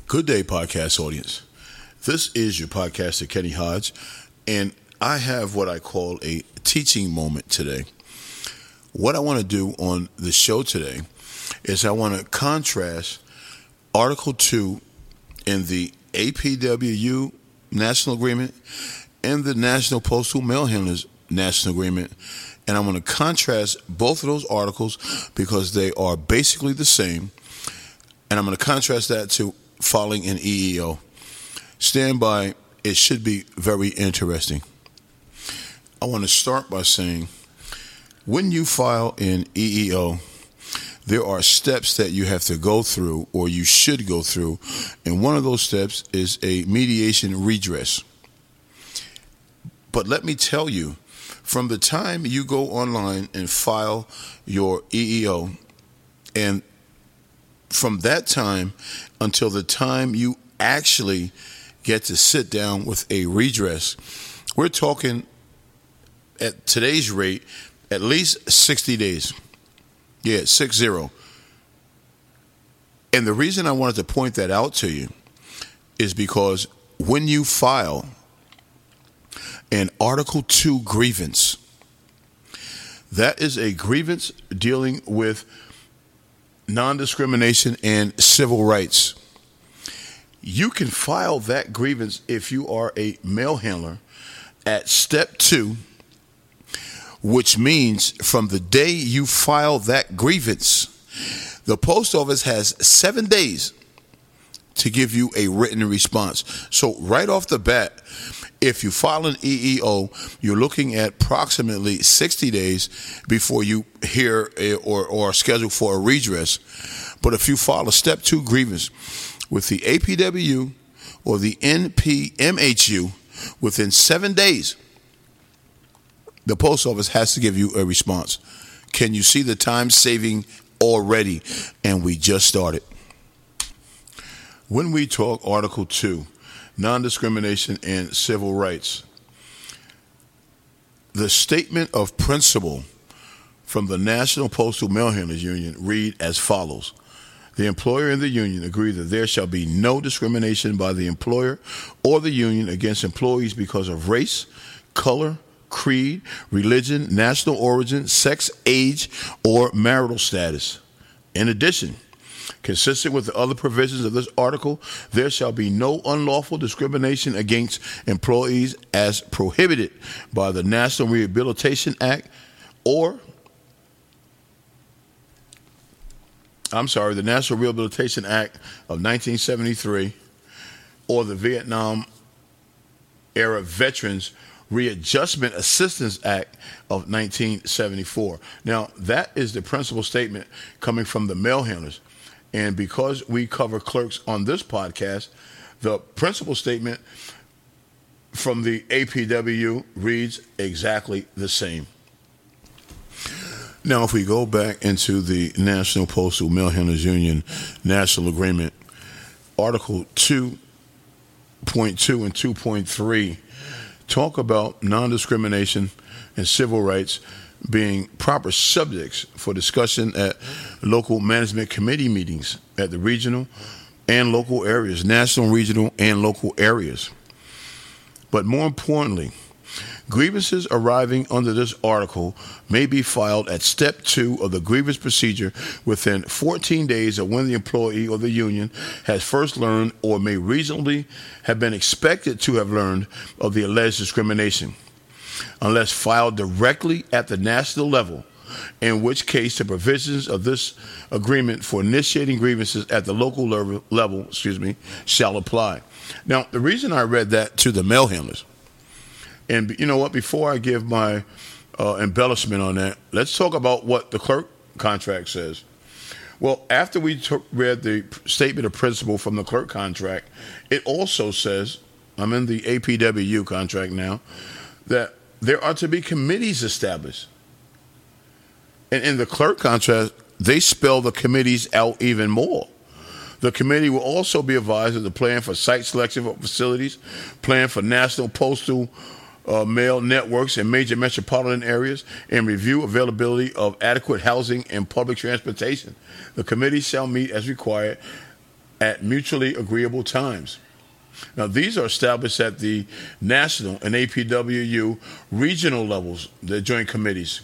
Good day, podcast audience. This is your podcaster, Kenny Hodge, and I have what I call a teaching moment today. What I want to do on the show today is I want to contrast Article 2 in the APWU National Agreement and the National Postal Mail Handlers National Agreement. And I'm going to contrast both of those articles because they are basically the same. And I'm going to contrast that to filing an EEO. Stand by. It should be very interesting. I want to start by saying, when you file an EEO, there are steps that you have to go through, or you should go through, and one of those steps is a mediation redress. But let me tell you, from the time you go online and file your EEO, and from that time until the time you actually get to sit down with a redress, we're talking at today's rate at least 60 days. Yeah, 60. And the reason I wanted to point that out to you is because when you file an Article 2 grievance, that is a grievance dealing with non-discrimination and civil rights. You can file that grievance if you are a mail handler at step 2, which means from the day you file that grievance, the post office has 7 days to give you a written response. So right off the bat, if you file an EEO, you're looking at approximately 60 days before you hear or schedule for a redress. But if you file a Step 2 grievance with the APWU or the NPMHU within 7 days, the post office has to give you a response. Can you see the time saving already? And we just started. When we talk Article 2, non-discrimination and civil rights, the statement of principle from the National Postal Mail Handlers Union read as follows. The employer and the union agree that there shall be no discrimination by the employer or the union against employees because of race, color, creed, religion, national origin, sex, age, or marital status. In addition, consistent with the other provisions of this article, there shall be no unlawful discrimination against employees as prohibited by the National Rehabilitation Act the National Rehabilitation Act of 1973 or the Vietnam Era Veterans Readjustment Assistance Act of 1974. Now, that is the principal statement coming from the mail handlers. And because we cover clerks on this podcast, the principal statement from the APWU reads exactly the same. Now, if we go back into the National Postal Mail Handlers Union National Agreement, Article 2.2 and 2.3 talk about non-discrimination and civil rights being proper subjects for discussion at local management committee meetings at the regional and local areas, national, regional, and local areas. But more importantly, grievances arising under this article may be filed at Step 2 of the grievance procedure within 14 days of when the employee or the union has first learned or may reasonably have been expected to have learned of the alleged discrimination, unless filed directly at the national level, in which case the provisions of this agreement for initiating grievances at the local level shall apply. Now, the reason I read that to the mail handlers, and you know what, before I give my embellishment on that, let's talk about what the clerk contract says. Well, after we read the statement of principle from the clerk contract, it also says, I'm in the APWU contract now, that there are to be committees established. And in the clerk contract, they spell the committees out even more. The committee will also be advised of the plan for site selection for facilities, plan for national postal mail networks in major metropolitan areas, and review availability of adequate housing and public transportation. The committee shall meet as required at mutually agreeable times. Now, these are established at the national and APWU regional levels, the joint committees.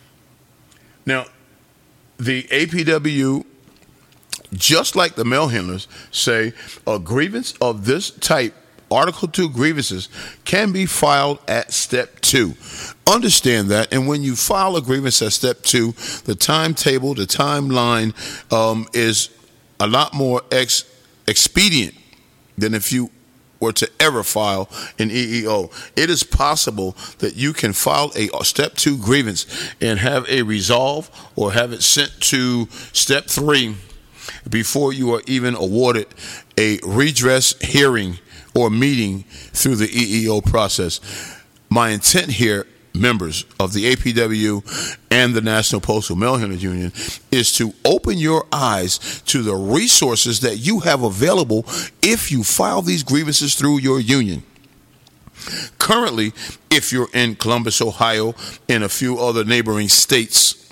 Now, the APWU, just like the mail handlers, say a grievance of this type, Article 2 grievances, can be filed at Step 2. Understand that, and when you file a grievance at Step 2, the timetable, the timeline is a lot more expedient than if you were to ever file an EEO. It is possible that you can file a Step 2 grievance and have a resolve or have it sent to Step 3 before you are even awarded a redress hearing or meeting through the EEO process. My intent here, members of the APWU and the National Postal Mail Handlers Union, is to open your eyes to the resources that you have available if you file these grievances through your union. Currently, if you're in Columbus, Ohio, and a few other neighboring states,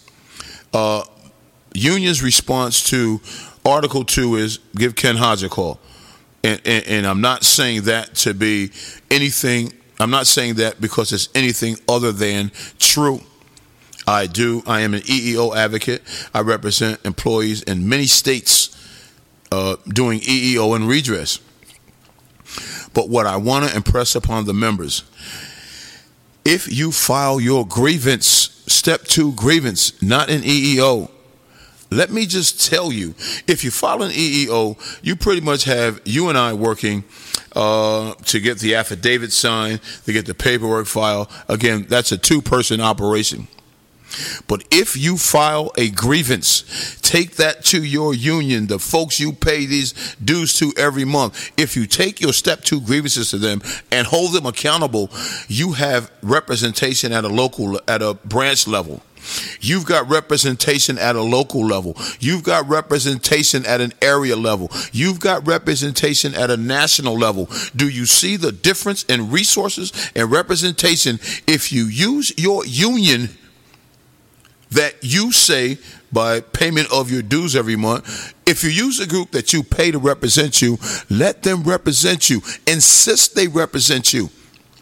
union's response to Article 2 is give Ken Hodge a call. And I'm not saying that to be anything, I'm not saying that because it's anything other than true. I am an EEO advocate. I represent employees in many states doing EEO and redress. But what I want to impress upon the members, if you file your grievance, Step 2 grievance, not an EEO, let me just tell you, if you file an EEO, you pretty much have you and I working to get the affidavit signed, to get the paperwork filed. Again, that's a two-person operation. But if you file a grievance, take that to your union, the folks you pay these dues to every month. If you take your Step 2 grievances to them and hold them accountable, you have representation at a branch level. You've got representation at a local level. You've got representation at an area level. You've got representation at a national level. Do you see the difference in resources and representation if you use your union that you say by payment of your dues every month? If you use a group that you pay to represent you, let them represent you. Insist they represent you.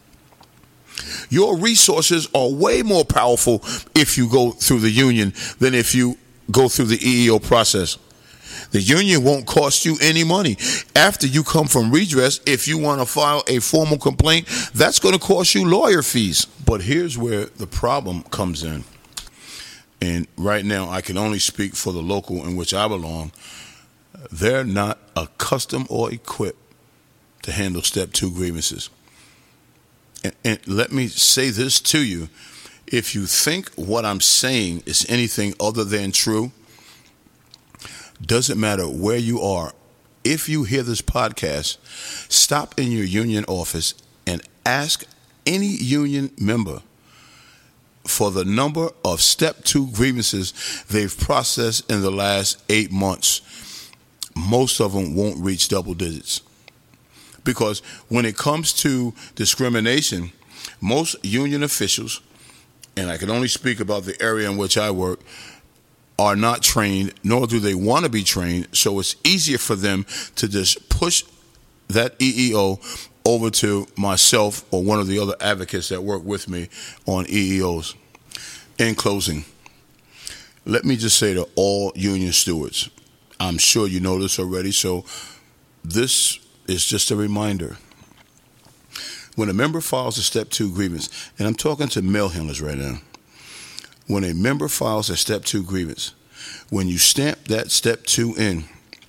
Your resources are way more powerful if you go through the union than if you go through the EEO process. The union won't cost you any money. After you come from redress, if you want to file a formal complaint, that's going to cost you lawyer fees. But here's where the problem comes in. And right now, I can only speak for the local in which I belong. They're not accustomed or equipped to handle Step 2 grievances. And let me say this to you. If you think what I'm saying is anything other than true, doesn't matter where you are. If you hear this podcast, stop in your union office and ask any union member for the number of Step 2 grievances they've processed in the last 8 months. Most of them won't reach double digits. Because when it comes to discrimination, most union officials, and I can only speak about the area in which I work, are not trained, nor do they want to be trained, so it's easier for them to just push that EEO over to myself or one of the other advocates that work with me on EEOs. In closing, let me just say to all union stewards, I'm sure you know this already, so this is just a reminder. When a member files a Step 2 grievance, and I'm talking to mail handlers right now, when a member files a Step 2 grievance, when you stamp that Step 2 in,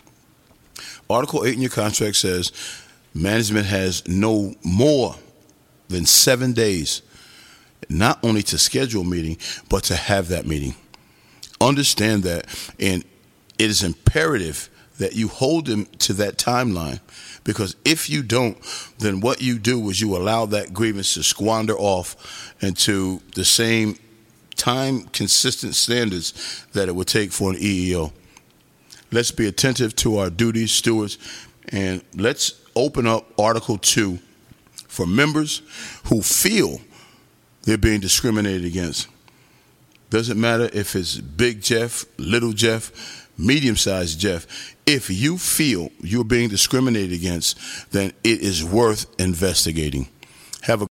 Article 8 in your contract says management has no more than 7 days, not only to schedule a meeting, but to have that meeting. Understand that, and it is imperative that you hold them to that timeline, because if you don't, then what you do is you allow that grievance to squander off into the same time-consistent standards that it would take for an EEO. Let's be attentive to our duties, stewards, and let's open up Article 2 for members who feel they're being discriminated against. Doesn't matter if it's Big Jeff, Little Jeff, medium-sized Jeff. If you feel you're being discriminated against, then it is worth investigating. Have a